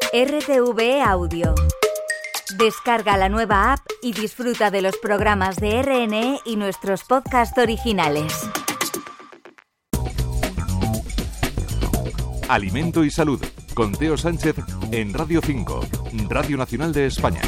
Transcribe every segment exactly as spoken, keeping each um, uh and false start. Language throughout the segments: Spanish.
R T V E Audio. Descarga la nueva app y disfruta de los programas de R N E y nuestros podcasts originales. Alimento y Salud, con Teo Sánchez en Radio cinco, Radio Nacional de España.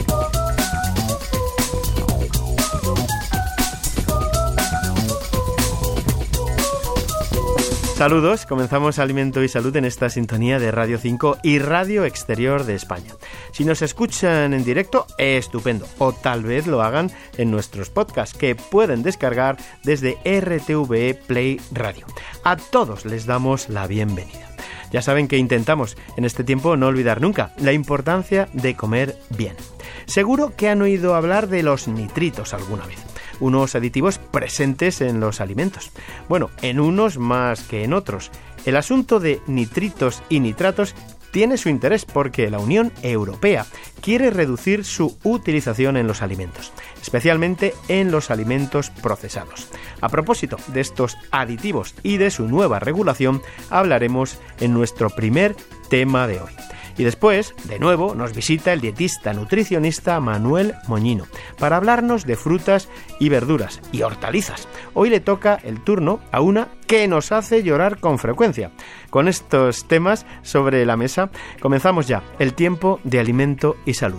Saludos, comenzamos Alimento y Salud en esta sintonía de Radio cinco y Radio Exterior de España. Si nos escuchan en directo, estupendo, o tal vez lo hagan en nuestros podcasts que pueden descargar desde R T V E Play Radio. A todos les damos la bienvenida. Ya saben que intentamos en este tiempo no olvidar nunca la importancia de comer bien. Seguro que han oído hablar de los nitritos alguna vez. Unos aditivos presentes en los alimentos. Bueno, en unos más que en otros. El asunto de nitritos y nitratos tiene su interés porque la Unión Europea quiere reducir su utilización en los alimentos, especialmente en los alimentos procesados. A propósito de estos aditivos y de su nueva regulación, hablaremos en nuestro primer tema de hoy. Y después, de nuevo, nos visita el dietista nutricionista Manuel Moñino para hablarnos de frutas y verduras y hortalizas. Hoy le toca el turno a una que nos hace llorar con frecuencia. Con estos temas sobre la mesa, comenzamos ya el tiempo de Alimento y Salud.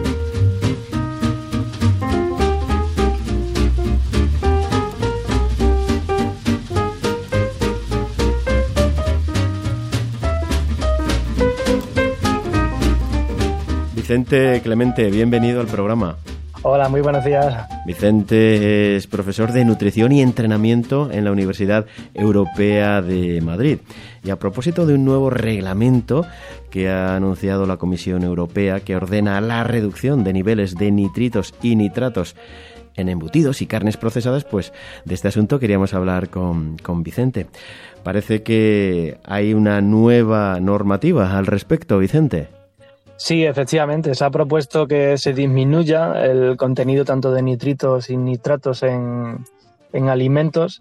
Vicente Clemente, bienvenido al programa. Hola, muy buenos días. Vicente es profesor de nutrición y entrenamiento en la Universidad Europea de Madrid. Y a propósito de un nuevo reglamento que ha anunciado la Comisión Europea que ordena la reducción de niveles de nitritos y nitratos en embutidos y carnes procesadas, pues de este asunto queríamos hablar con, con Vicente. Parece que hay una nueva normativa al respecto, Vicente. Sí, efectivamente, se ha propuesto que se disminuya el contenido tanto de nitritos y nitratos en, en alimentos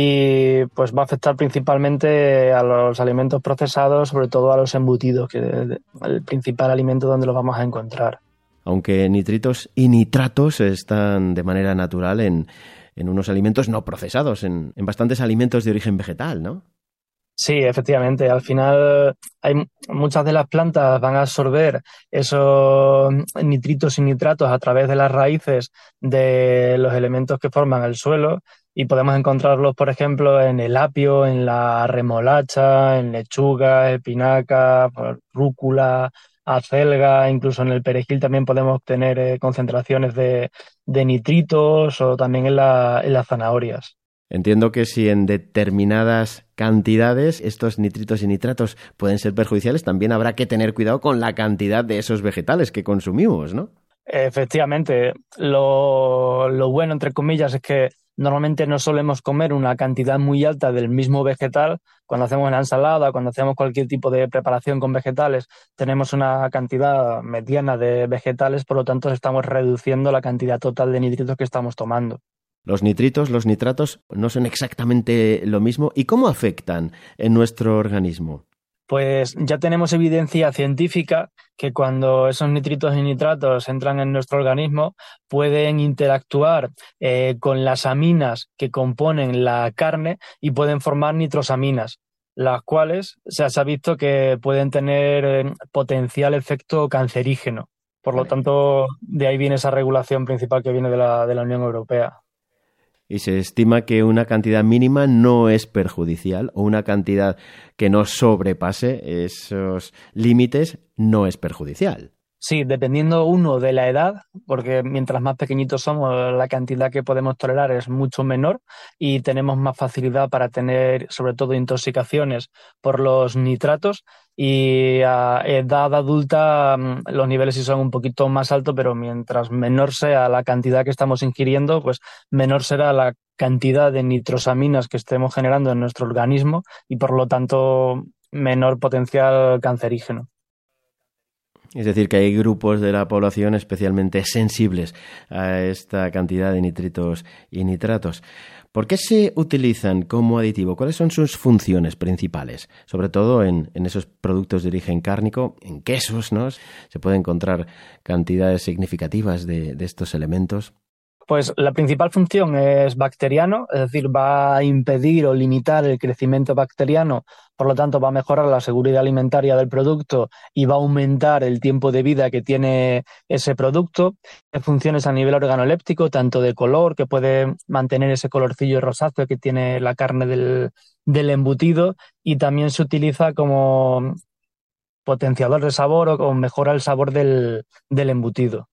y pues va a afectar principalmente a los alimentos procesados, sobre todo a los embutidos, que es el principal alimento donde los vamos a encontrar. Aunque nitritos y nitratos están de manera natural en, en unos alimentos no procesados, en, en bastantes alimentos de origen vegetal, ¿no? Sí, efectivamente. Al final hay muchas de las plantas van a absorber esos nitritos y nitratos a través de las raíces de los elementos que forman el suelo y podemos encontrarlos, por ejemplo, en el apio, en la remolacha, en lechuga, espinaca, rúcula, acelga, incluso en el perejil también podemos obtener eh, concentraciones de, de nitritos o también en, la, en las zanahorias. Entiendo que si en determinadas cantidades estos nitritos y nitratos pueden ser perjudiciales, también habrá que tener cuidado con la cantidad de esos vegetales que consumimos, ¿no? Efectivamente. Lo, lo bueno, entre comillas, es que normalmente no solemos comer una cantidad muy alta del mismo vegetal. Cuando hacemos una ensalada, cuando hacemos cualquier tipo de preparación con vegetales, tenemos una cantidad mediana de vegetales, por lo tanto estamos reduciendo la cantidad total de nitritos que estamos tomando. Los nitritos, los nitratos no son exactamente lo mismo. ¿Y cómo afectan en nuestro organismo? Pues ya tenemos evidencia científica que cuando esos nitritos y nitratos entran en nuestro organismo pueden interactuar eh, con las aminas que componen la carne y pueden formar nitrosaminas, las cuales o sea, se ha visto que pueden tener eh, potencial efecto cancerígeno. Por lo tanto, de ahí viene esa regulación principal que viene de la, de la Unión Europea. Y se estima que una cantidad mínima no es perjudicial o una cantidad que no sobrepase esos límites no es perjudicial. Sí, dependiendo uno de la edad, porque mientras más pequeñitos somos, la cantidad que podemos tolerar es mucho menor y tenemos más facilidad para tener, sobre todo, intoxicaciones por los nitratos. Y a edad adulta los niveles sí son un poquito más altos, pero mientras menor sea la cantidad que estamos ingiriendo, pues menor será la cantidad de nitrosaminas que estemos generando en nuestro organismo y, por lo tanto, menor potencial cancerígeno. Es decir, que hay grupos de la población especialmente sensibles a esta cantidad de nitritos y nitratos. ¿Por qué se utilizan como aditivo? ¿Cuáles son sus funciones principales? Sobre todo en, en esos productos de origen cárnico, en quesos, ¿no? Se pueden encontrar cantidades significativas de, de estos elementos. Pues la principal función es bacteriano, es decir, va a impedir o limitar el crecimiento bacteriano, por lo tanto va a mejorar la seguridad alimentaria del producto y va a aumentar el tiempo de vida que tiene ese producto. Tiene funciones a nivel organoléptico, tanto de color, que puede mantener ese colorcillo rosáceo que tiene la carne del, del embutido, y también se utiliza como potenciador de sabor o, o mejora el sabor del, del embutido.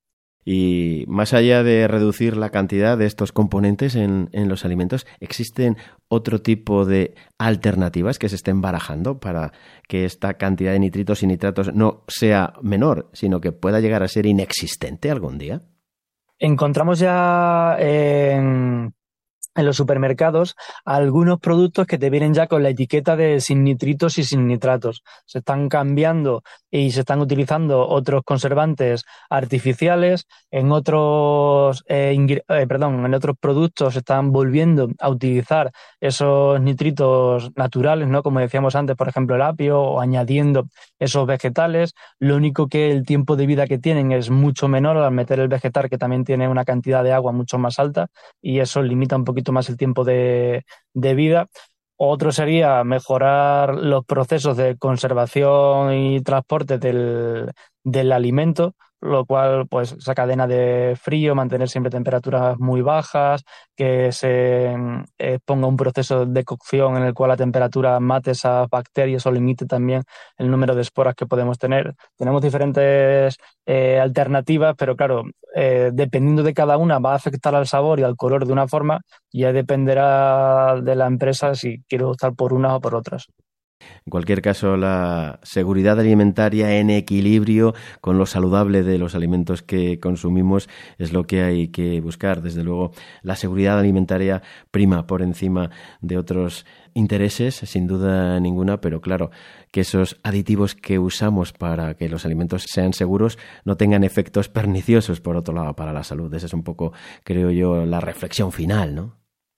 Y más allá de reducir la cantidad de estos componentes en, en los alimentos, ¿existen otro tipo de alternativas que se estén barajando para que esta cantidad de nitritos y nitratos no sea menor, sino que pueda llegar a ser inexistente algún día? Encontramos ya en, en los supermercados algunos productos que te vienen ya con la etiqueta de sin nitritos y sin nitratos. Se están cambiando y se están utilizando otros conservantes artificiales. En otros, eh, ingre- eh, perdón, en otros productos se están volviendo a utilizar esos nitritos naturales, ¿no? Como decíamos antes, por ejemplo, el apio, o añadiendo esos vegetales. Lo único que el tiempo de vida que tienen es mucho menor al meter el vegetal, que también tiene una cantidad de agua mucho más alta, y eso limita un poquito más el tiempo de, de vida. Otro sería mejorar los procesos de conservación y transporte del, del alimento, lo cual, pues, esa cadena de frío, mantener siempre temperaturas muy bajas, que se eh, ponga un proceso de cocción en el cual la temperatura mate esas bacterias o limite también el número de esporas que podemos tener. Tenemos diferentes eh, alternativas, pero claro, eh, dependiendo de cada una va a afectar al sabor y al color de una forma, y ya dependerá de la empresa si quiere optar por unas o por otras. En cualquier caso, la seguridad alimentaria en equilibrio con lo saludable de los alimentos que consumimos es lo que hay que buscar. Desde luego, la seguridad alimentaria prima por encima de otros intereses, sin duda ninguna, pero claro, que esos aditivos que usamos para que los alimentos sean seguros no tengan efectos perniciosos, por otro lado, para la salud. Esa es un poco, creo yo, la reflexión final, ¿no?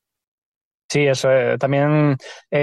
Sí, eso es. También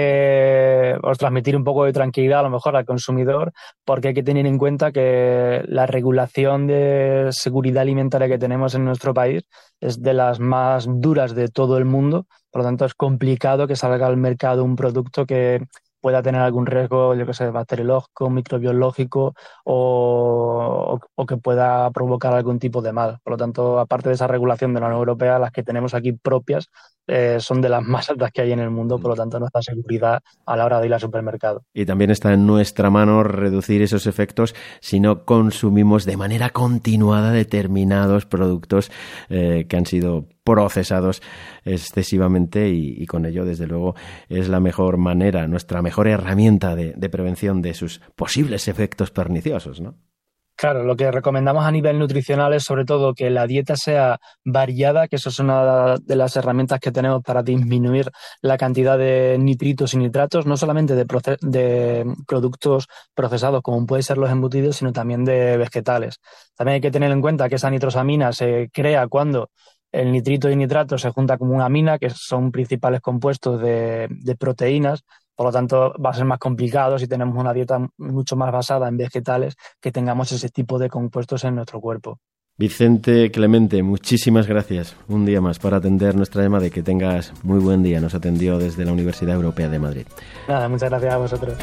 eh, os transmitir un poco de tranquilidad a lo mejor al consumidor, porque hay que tener en cuenta que la regulación de seguridad alimentaria que tenemos en nuestro país es de las más duras de todo el mundo. Por lo tanto, es complicado que salga al mercado un producto que pueda tener algún riesgo, yo que sé, bacteriológico, microbiológico, o, o, o que pueda provocar algún tipo de mal. Por lo tanto, aparte de esa regulación de la Unión Europea, las que tenemos aquí propias eh, son de las más altas que hay en el mundo. Por lo tanto, nuestra seguridad a la hora de ir al supermercado. Y también está en nuestra mano reducir esos efectos si no consumimos de manera continuada determinados productos eh, que han sido procesados excesivamente, y, y con ello, desde luego, es la mejor manera, nuestra mejor herramienta de, de prevención de sus posibles efectos perniciosos, ¿no? Claro, lo que recomendamos a nivel nutricional es sobre todo que la dieta sea variada, que eso es una de las herramientas que tenemos para disminuir la cantidad de nitritos y nitratos, no solamente de, proce- de productos procesados como pueden ser los embutidos, sino también de vegetales. También hay que tener en cuenta que esa nitrosamina se crea cuando el nitrito y nitrato se junta como una amina, que son principales compuestos de, de proteínas. Por lo tanto, va a ser más complicado si tenemos una dieta mucho más basada en vegetales, que tengamos ese tipo de compuestos en nuestro cuerpo. Vicente Clemente, muchísimas gracias un día más por atender nuestra llamada, y que tengas muy buen día. Nos atendió desde la Universidad Europea de Madrid. Nada, muchas gracias a vosotros.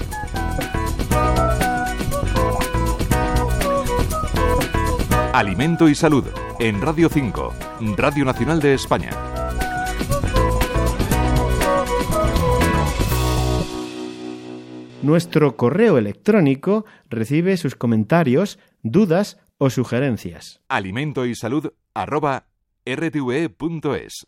Alimento y Salud, en Radio cinco, Radio Nacional de España. Nuestro correo electrónico recibe sus comentarios, dudas o sugerencias. Alimento y Salud, arroba r t v e punto es.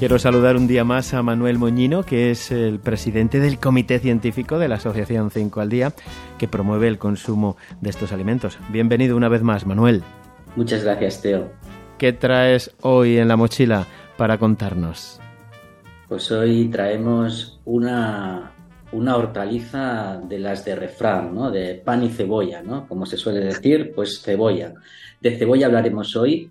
Quiero saludar un día más a Manuel Moñino, que es el presidente del Comité Científico de la Asociación cinco al Día, que promueve el consumo de estos alimentos. Bienvenido una vez más, Manuel. Muchas gracias, Teo. ¿Qué traes hoy en la mochila para contarnos? Pues hoy traemos una, una hortaliza de las de refrán, ¿no? De pan y cebolla, ¿no? Como se suele decir, pues cebolla. De cebolla hablaremos hoy.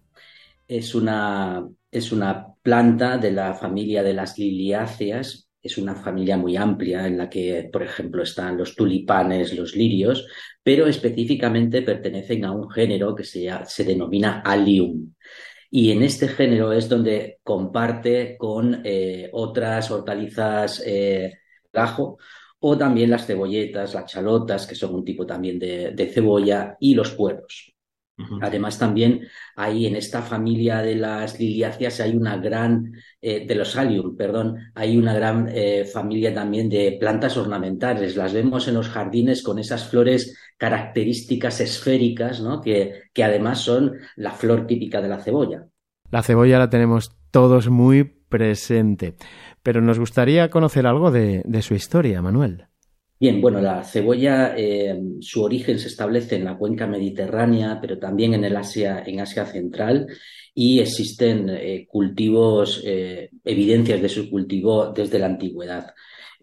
Es una, es una planta de la familia de las liliáceas. Es una familia muy amplia en la que, por ejemplo, están los tulipanes, los lirios, pero específicamente pertenecen a un género que se, se denomina Allium. Y en este género es donde comparte con eh, otras hortalizas eh, gajo, o también las cebolletas, las chalotas, que son un tipo también de, de cebolla, y los puerros. Uh-huh. Además, también hay en esta familia de las liliáceas hay una gran, eh, de los Allium, perdón, hay una gran eh, familia también de plantas ornamentales. Las vemos en los jardines con esas flores características esféricas, ¿no? Que, que además son la flor típica de la cebolla. La cebolla la tenemos todos muy presente, pero nos gustaría conocer algo de, de su historia, Manuel. Bien, bueno, la cebolla, eh, su origen se establece en la cuenca mediterránea, pero también en el Asia, en Asia Central, y existen eh, cultivos, eh, evidencias de su cultivo desde la antigüedad.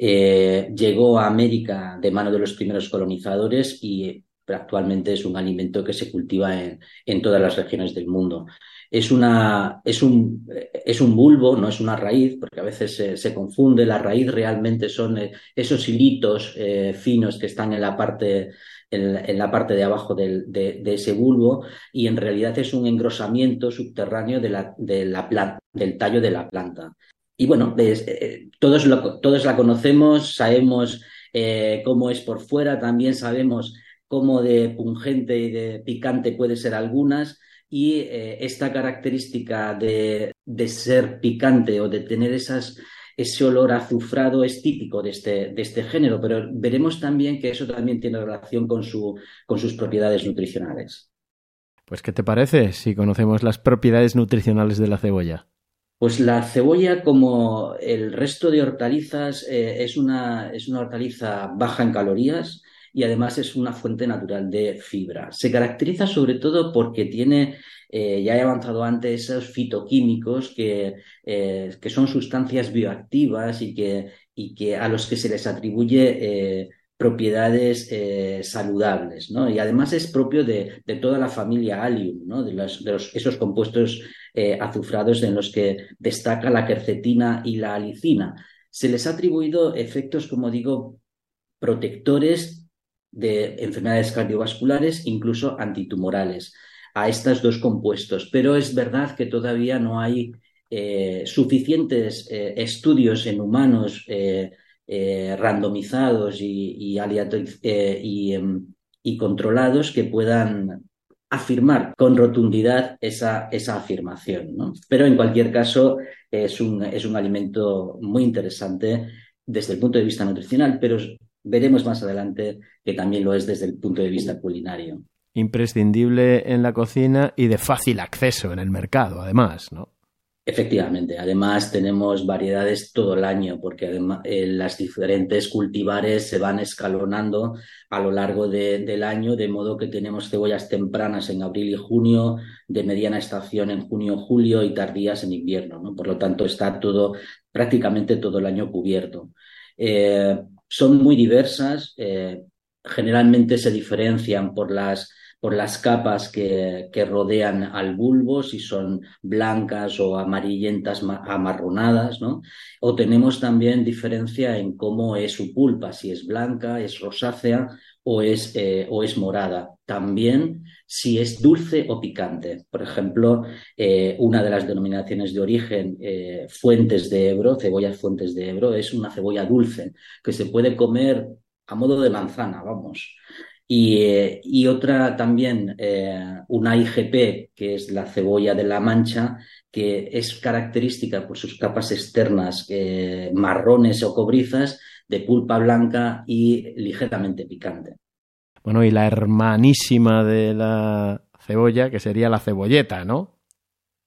Eh, llegó a América de mano de los primeros colonizadores y actualmente es un alimento que se cultiva en, en todas las regiones del mundo. Es, una, es, un, es un bulbo, no es una raíz, porque a veces se, se confunde. La raíz realmente son esos hilitos eh, finos que están en la parte, en, en la parte de abajo del, de, de ese bulbo, y en realidad es un engrosamiento subterráneo de la, de la planta, del tallo de la planta. Y bueno, es, eh, todos, lo, todos la conocemos, sabemos eh, cómo es por fuera, también sabemos cómo de pungente y de picante puede ser algunas. Y eh, esta característica de, de ser picante o de tener esas, ese olor azufrado es típico de este, de este género, pero veremos también que eso también tiene relación con, su, con sus propiedades nutricionales. Pues, ¿qué te parece si conocemos las propiedades nutricionales de la cebolla? Pues la cebolla, como el resto de hortalizas, eh, es, una, es una hortaliza baja en calorías, y además es una fuente natural de fibra. Se caracteriza sobre todo porque tiene, eh, ya he avanzado antes, esos fitoquímicos que, eh, que son sustancias bioactivas y que, y que a los que se les atribuye eh, propiedades eh, saludables, ¿no? Y además es propio de, de toda la familia Allium, ¿no? De, los, de los, esos compuestos eh, azufrados en los que destaca la quercetina y la alicina. Se les ha atribuido efectos, como digo, protectores de enfermedades cardiovasculares, incluso antitumorales, a estos dos compuestos. Pero es verdad que todavía no hay eh, suficientes eh, estudios en humanos eh, eh, randomizados y, y, aleator- eh, y, eh, y controlados que puedan afirmar con rotundidad esa, esa afirmación, ¿no? Pero en cualquier caso es un, es un alimento muy interesante desde el punto de vista nutricional, pero veremos más adelante que también lo es desde el punto de vista culinario. Imprescindible en la cocina y de fácil acceso en el mercado, además, ¿no? Efectivamente. Además, tenemos variedades todo el año, porque además eh, las diferentes cultivares se van escalonando a lo largo de, del año, de modo que tenemos cebollas tempranas en abril y junio, de mediana estación en junio, julio y tardías en invierno, ¿no? Por lo tanto, está todo, prácticamente todo el año cubierto. Eh, Son muy diversas, eh, generalmente se diferencian por las, por las capas que, que rodean al bulbo, si son blancas o amarillentas amarronadas, ¿no? O tenemos también diferencia en cómo es su pulpa, si es blanca, es rosácea o es, eh, o es morada. También si es dulce o picante. Por ejemplo, eh, una de las denominaciones de origen, eh, Fuentes de Ebro, cebollas Fuentes de Ebro, es una cebolla dulce que se puede comer a modo de manzana, vamos. Y, eh, y otra también, eh, una I G P, que es la cebolla de la Mancha, que es característica por sus capas externas eh, marrones o cobrizas, de pulpa blanca y ligeramente picante. Bueno, y la hermanísima de la cebolla, que sería la cebolleta, ¿no?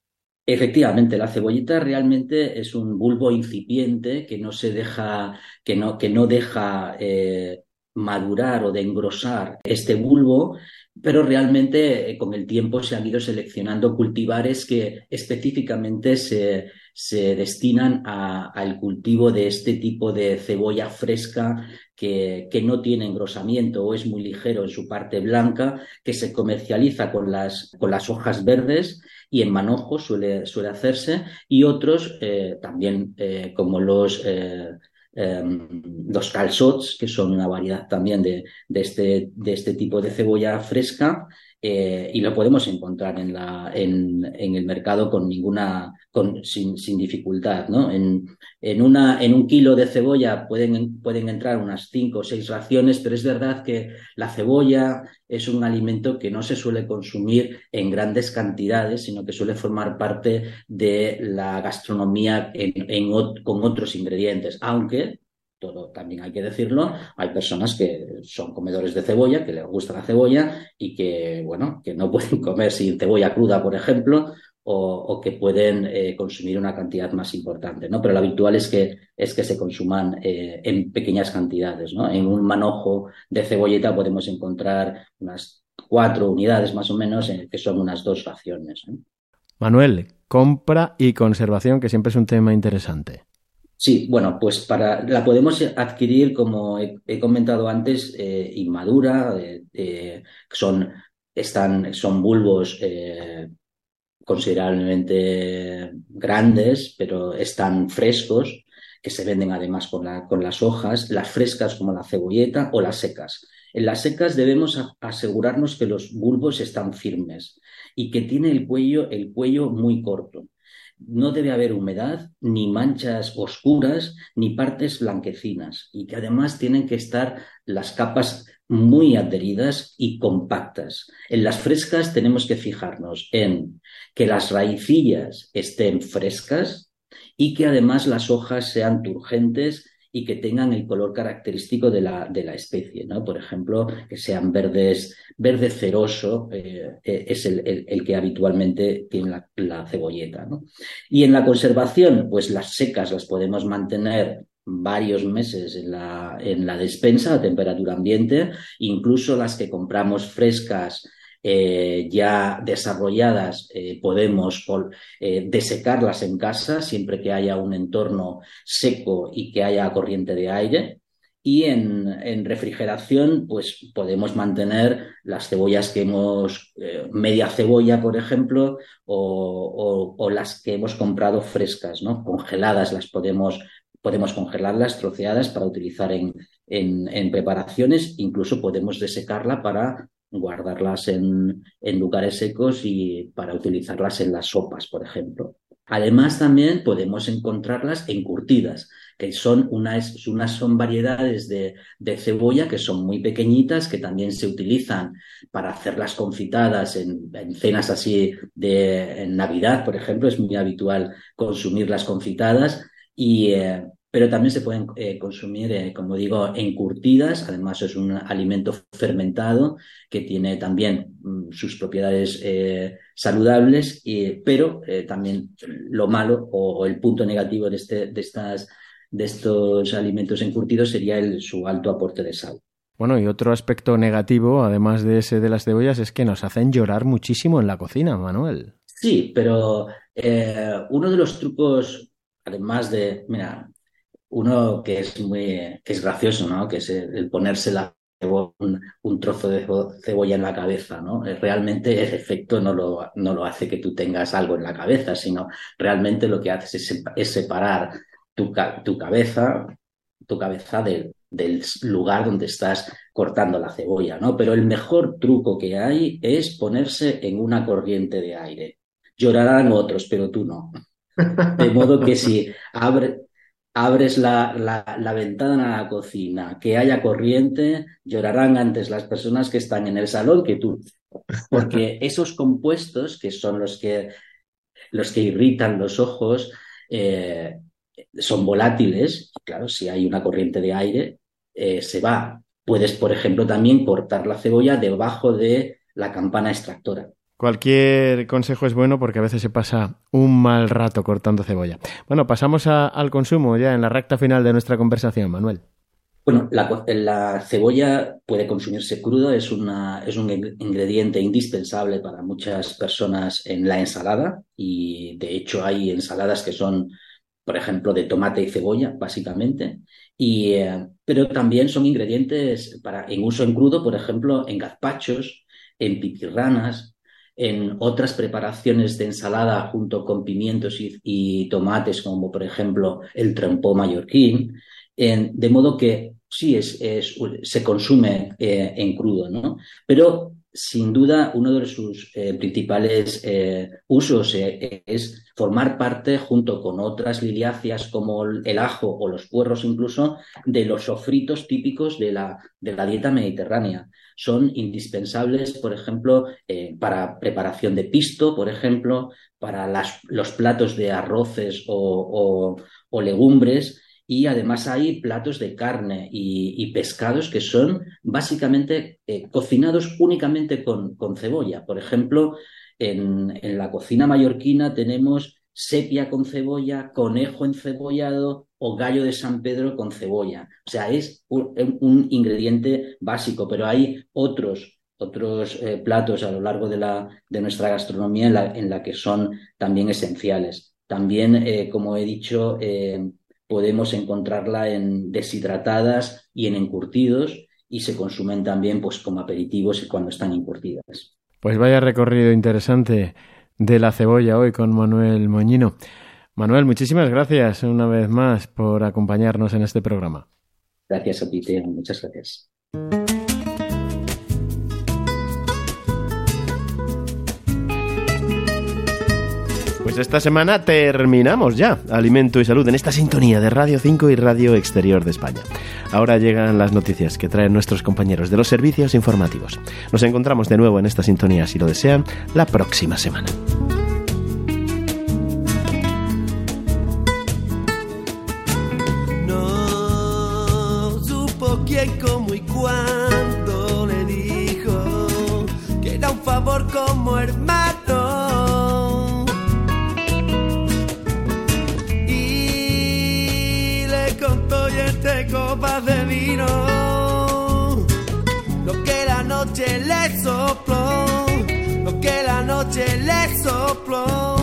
Efectivamente, la cebolleta realmente es un bulbo incipiente que no se deja, que no, que no deja eh, madurar o de engrosar este bulbo, pero realmente eh, con el tiempo se han ido seleccionando cultivares que específicamente se, se destinan a- al cultivo de este tipo de cebolla fresca que, que no tiene engrosamiento o es muy ligero en su parte blanca, que se comercializa con las, con las hojas verdes y en manojo suele, suele hacerse, y otros eh, también eh, como los, eh, eh, los calçots, que son una variedad también de, de, este, de este tipo de cebolla fresca, eh, y lo podemos encontrar en, la, en, en el mercado con ninguna, con, sin, sin dificultad, ¿no? En, en, una, en un kilo de cebolla pueden, pueden entrar unas cinco o seis raciones, pero es verdad que la cebolla es un alimento que no se suele consumir en grandes cantidades, sino que suele formar parte de la gastronomía en, en, con otros ingredientes, aunque todo también hay que decirlo, hay personas que son comedores de cebolla, que les gusta la cebolla y que, bueno, que no pueden comer sin cebolla cruda, por ejemplo, o, o que pueden eh, consumir una cantidad más importante, ¿no? Pero lo habitual es que, es que se consuman eh, en pequeñas cantidades, ¿no? En un manojo de cebolleta podemos encontrar unas cuatro unidades más o menos, eh, que son unas dos raciones, ¿eh? Manuel, compra y conservación, que siempre es un tema interesante. Sí, bueno, pues para la podemos adquirir, como he, he comentado antes, eh, inmadura, eh, eh, son, están, son bulbos eh, considerablemente grandes, pero están frescos, que se venden además con, la, con las hojas, las frescas como la cebolleta o las secas. En las secas debemos a, asegurarnos que los bulbos están firmes y que tiene el cuello, el cuello muy corto. No debe haber humedad, ni manchas oscuras, ni partes blanquecinas, y que además tienen que estar las capas muy adheridas y compactas. En las frescas tenemos que fijarnos en que las raicillas estén frescas y que además las hojas sean turgentes y que tengan el color característico de la, de la especie, ¿no? Por ejemplo, que sean verdes, verde ceroso, eh, es el, el, el que habitualmente tiene la, la cebolleta, ¿no? Y en la conservación, pues las secas las podemos mantener varios meses en la, en la despensa a temperatura ambiente, incluso las que compramos frescas eh, ya desarrolladas eh, podemos eh, desecarlas en casa siempre que haya un entorno seco y que haya corriente de aire. Y en, en refrigeración, pues podemos mantener las cebollas que hemos, eh, media cebolla, por ejemplo, o, o, o las que hemos comprado frescas, ¿no? Congeladas, las podemos, podemos congelarlas, troceadas para utilizar en, en, en preparaciones. Incluso podemos desecarla para guardarlas en, en lugares secos y para utilizarlas en las sopas, por ejemplo. Además, también podemos encontrarlas encurtidas, que son unas, unas son variedades de, de cebolla que son muy pequeñitas, que también se utilizan para hacer las confitadas en, en cenas así de en Navidad, por ejemplo. Es muy habitual consumir las confitadas, y, eh, pero también se pueden eh, consumir, eh, como digo, encurtidas. Además, es un alimento fermentado que tiene también mm, sus propiedades eh, saludables, y, pero eh, también lo malo o, o el punto negativo de, este, de, estas, de estos alimentos encurtidos sería el, su alto aporte de sal. Bueno, y otro aspecto negativo, además de ese de las cebollas, es que nos hacen llorar muchísimo en la cocina, Manuel. Sí, pero eh, uno de los trucos, además de, mira, uno que es muy, que es gracioso, ¿no? Que es el, el ponerse la Un, un trozo de cebolla en la cabeza, ¿no? Realmente el efecto no lo, no lo hace que tú tengas algo en la cabeza, sino realmente lo que haces es, es separar tu, tu cabeza, tu cabeza de, del lugar donde estás cortando la cebolla, ¿no? Pero el mejor truco que hay es ponerse en una corriente de aire. Llorarán otros, pero tú no. De modo que si abre, abres la, la, la ventana a la cocina, que haya corriente, llorarán antes las personas que están en el salón que tú. Porque esos compuestos, que son los que, los que irritan los ojos, eh, son volátiles. Claro, si hay una corriente de aire, eh, se va. Puedes, por ejemplo, también cortar la cebolla debajo de la campana extractora. Cualquier consejo es bueno porque a veces se pasa un mal rato cortando cebolla. Bueno, pasamos a, al consumo ya en la recta final de nuestra conversación, Manuel. Bueno, la, la cebolla puede consumirse cruda, es, una, es un ingrediente indispensable para muchas personas en la ensalada y de hecho hay ensaladas que son, por ejemplo, de tomate y cebolla, básicamente, y, eh, pero también son ingredientes para, en uso en crudo, por ejemplo, en gazpachos, en pipirranas, en otras preparaciones de ensalada junto con pimientos y, y tomates, como por ejemplo el trompó mallorquín, en, de modo que sí es, es, se consume eh, en crudo, ¿no? Pero sin duda uno de sus eh, principales eh, usos eh, es formar parte, junto con otras liliáceas como el ajo o los puerros incluso, de los sofritos típicos de la, de la dieta mediterránea. Son indispensables, por ejemplo, eh, para preparación de pisto, por ejemplo, para las, los platos de arroces o, o, o legumbres. Y además hay platos de carne y, y pescados que son básicamente eh, cocinados únicamente con, con cebolla. Por ejemplo, en, en la cocina mallorquina tenemos sepia con cebolla, conejo encebollado o gallo de San Pedro con cebolla. O sea, es un, un ingrediente básico, pero hay otros, otros eh, platos a lo largo de, la, de nuestra gastronomía en la, en la que son también esenciales. También, eh, como he dicho, eh, podemos encontrarla en deshidratadas y en encurtidos y se consumen también pues como aperitivos cuando están encurtidas. Pues vaya recorrido interesante de la cebolla hoy con Manuel Moñino. Manuel, muchísimas gracias una vez más por acompañarnos en este programa. Gracias a ti, Teo. Muchas gracias. Pues esta semana terminamos ya Alimento y Salud en esta sintonía de Radio cinco y Radio Exterior de España. Ahora llegan las noticias que traen nuestros compañeros de los servicios informativos. Nos encontramos de nuevo en esta sintonía, si lo desean, la próxima semana. No supo quién, cómo y cuándo le dijo que era un favor como hermano. Copas de vino, lo que la noche le sopló, lo que la noche le sopló,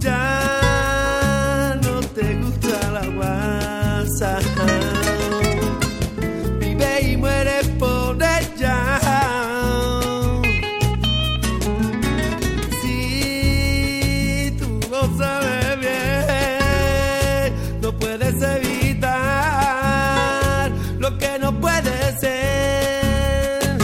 ya no te gusta la guasa, vive y muere por ella. Si tú lo sabes bien, no puedes evitar lo que no puede ser.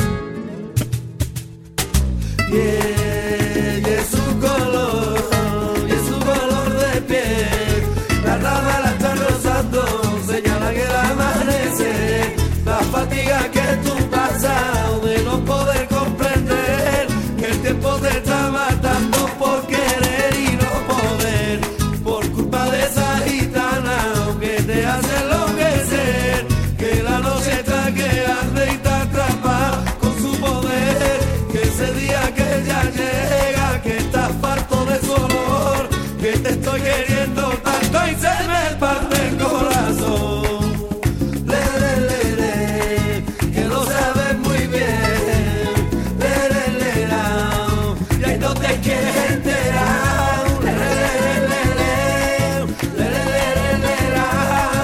Yeah, y es su color, y es su color de piel. La rama la está rozando, señala que el amanecer. La fatiga que tú pasas de no poder comprender que el tiempo te está matando por querer y no poder, por culpa de esa gitana que te hace enloquecer. Que la noche está que arde y te atrapa con su poder. Que ese día que ella llega, que estás farto de su olor, que te estoy queriendo tanto y se me parte el corazón. Le, le, le, le, que lo sabes muy bien. Le, le, le, la, y ahí no te quieres enterar. Le, le, le, le, le, le, le, le, le, la.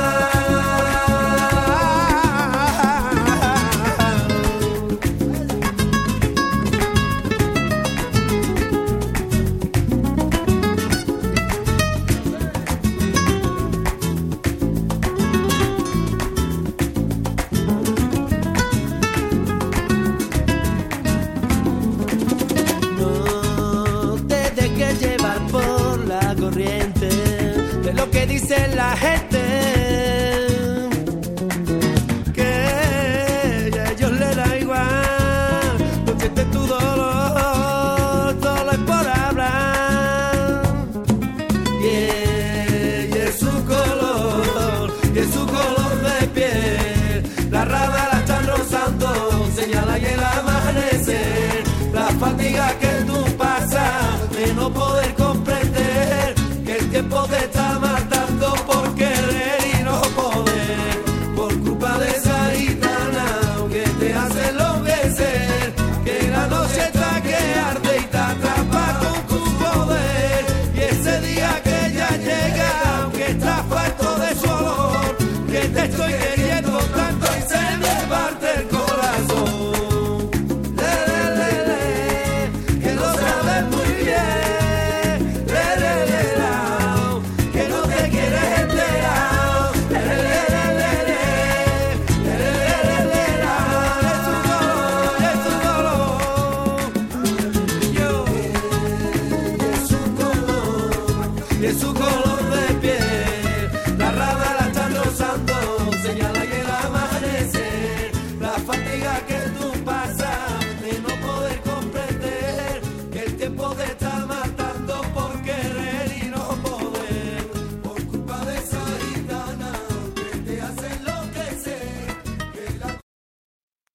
No te dejes llevar por la corriente de lo que dice la gente, que a ellos les da igual, no sientes tu dolor, solo es por hablar. Yeah, y es su color, y es su color de piel. La rama la están rozando, señala y el amanecer. La fatiga que tú pasas y es su color.